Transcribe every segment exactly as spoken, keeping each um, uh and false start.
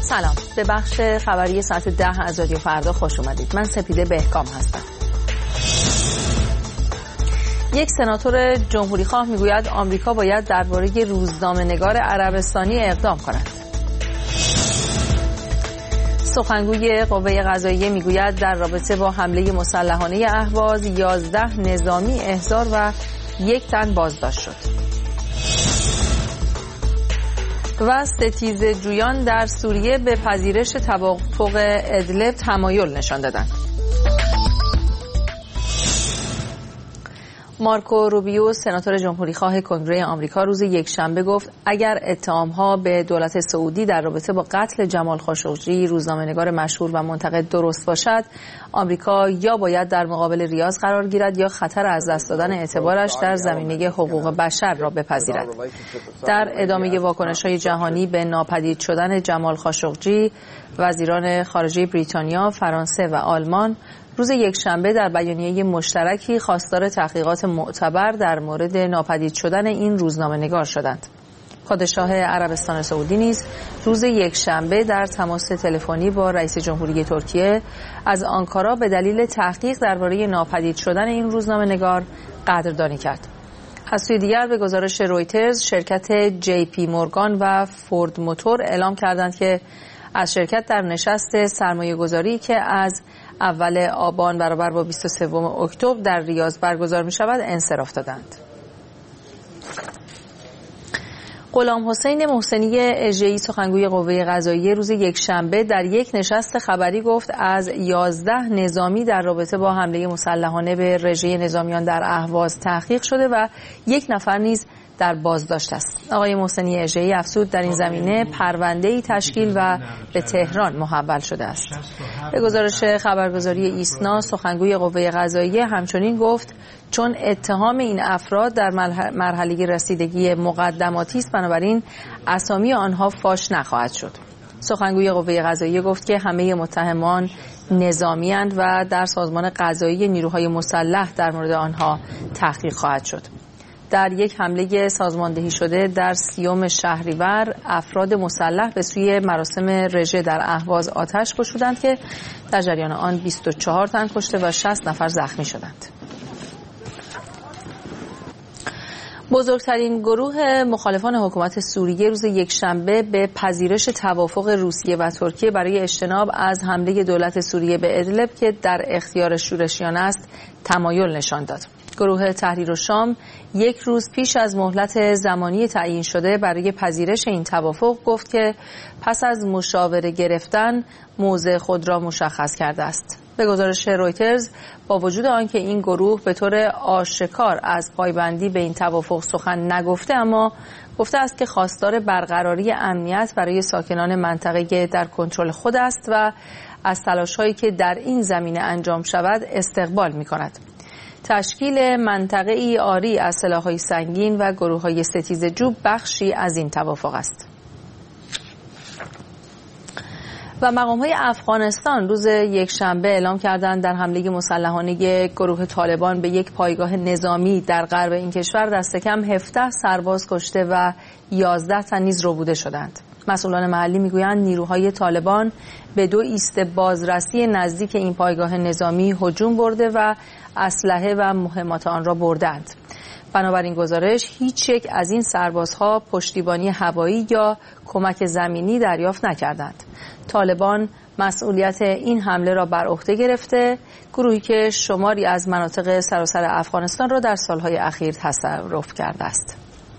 سلام، به بخش خبری ساعت ده از رادیو فردا خوش اومدید. من سپیده بهکام هستم. یک سناتور جمهوری خواه میگوید آمریکا باید درباره روزنامه‌نگار عربستانی اقدام کند. سخنگوی قوه قضاییه میگوید در رابطه با حمله مسلحانه اهواز یازده نظامی احضار و یک تن بازداشت شد. و ستیزجویان در سوریه به پذیرش توافق ادلب تمایل نشان دادند. مارکو روبیو سناتور جمهوری خواه کنگره آمریکا روز یکشنبه گفت اگر اتهام‌ها به دولت سعودی در رابطه با قتل جمال خاشقجی روزنامه‌نگار مشهور و منتقد درست باشد، آمریکا یا باید در مقابل ریاض قرار گیرد یا خطر از دست دادن اعتبارش در زمینه حقوق بشر را بپذیرد. در ادامه واکنش‌های جهانی به ناپدید شدن جمال خاشقجی، وزیران خارجه بریتانیا، فرانسه و آلمان روز یکشنبه در بیانیه مشترکی خواستار تحقیقات معتبر در مورد ناپدید شدن این روزنامه‌نگار شدند. پادشاه عربستان سعودی نیز روز یکشنبه در تماس تلفنی با رئیس جمهوری ترکیه از آنکارا به دلیل تحقیق درباره ناپدید شدن این روزنامه‌نگار قدردانی کرد. از سوی دیگر به گزارش رویترز شرکت جی پی مورگان و فورد موتور اعلام کردند که از شرکت در نشست سرمایه‌گذاری که از اول آبان برابر با بیست و سوم اکتبر در ریاض برگزار می شود انصراف دادند. غلام حسین محسنی اژه‌ای سخنگوی قوه قضاییه روز یکشنبه در یک نشست خبری گفت از یازده نظامی در رابطه با حمله مسلحانه به رژه نظامیان در اهواز تحقیق شده و یک نفر نیز در بازداشت است. آقای محسنی اژه‌ای افزود در این زمینه پرونده‌ای تشکیل و به تهران محول شده است. به گزارش خبرگزاری ایسنا سخنگوی قوه قضاییه همچنین گفت چون اتهام این افراد در مرحله رسیدگی مقدماتی است بنابراین اسامی آنها فاش نخواهد شد. سخنگوی قوه قضاییه گفت که همه متهمان نظامی‌اند و در سازمان قضایی نیروهای مسلح در مورد آنها تحقیق خواهد شد. در یک حمله سازماندهی شده در سیوم شهریور افراد مسلح به سوی مراسم رژه در اهواز آتش گشودند که در جریان آن بیست و چهار تن کشته و شصت نفر زخمی شدند. بزرگترین گروه مخالفان حکومت سوریه روز یکشنبه به پذیرش توافق روسیه و ترکیه برای اجتناب از حمله دولت سوریه به ادلب که در اختیار شورشیان است تمایل نشان داد. گروه تحریر الشام یک روز پیش از مهلت زمانی تعیین شده برای پذیرش این توافق گفت که پس از مشاوره گرفتن موضع خود را مشخص کرده است. به گزارش رویترز با وجود آنکه این گروه به طور آشکار از پایبندی به این توافق سخن نگفته اما گفته است که خواستار برقراری امنیت برای ساکنان منطقه در کنترل خود است و از تلاش‌هایی که در این زمینه انجام شود استقبال می‌کند. تشکیل منطقه‌ای عاری از سلاح‌های سنگین و گروه‌های ستیزجو بخشی از این توافق است. و مقام‌های افغانستان روز یکشنبه اعلام کردند در حمله مسلحانه گروه طالبان به یک پایگاه نظامی در غرب این کشور دست کم هفده سرباز کشته و یازده تن نیز ربوده شدند. مسئولان محلی میگویند نیروهای طالبان به دو ایست بازرسی نزدیک این پایگاه نظامی هجوم برده و اسلحه و مهمات آن را بردند. بنابراین گزارش هیچ یک از این سربازها پشتیبانی هوایی یا کمک زمینی دریافت نکردند. طالبان مسئولیت این حمله را بر عهده گرفته، گروهی که شماری از مناطق سراسر افغانستان را در سالهای اخیر تصرف کرده است.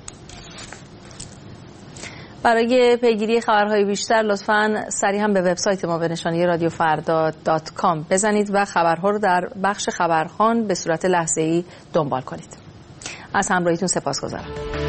برای پیگیری خبرهای بیشتر لطفاً سریعا به وبسایت ما به نشانی رادیو فردا دات کام بزنید و خبرها رو در بخش خبرخوان به صورت لحظه‌ای دنبال کنید. از همراهیتون سپاسگزارم.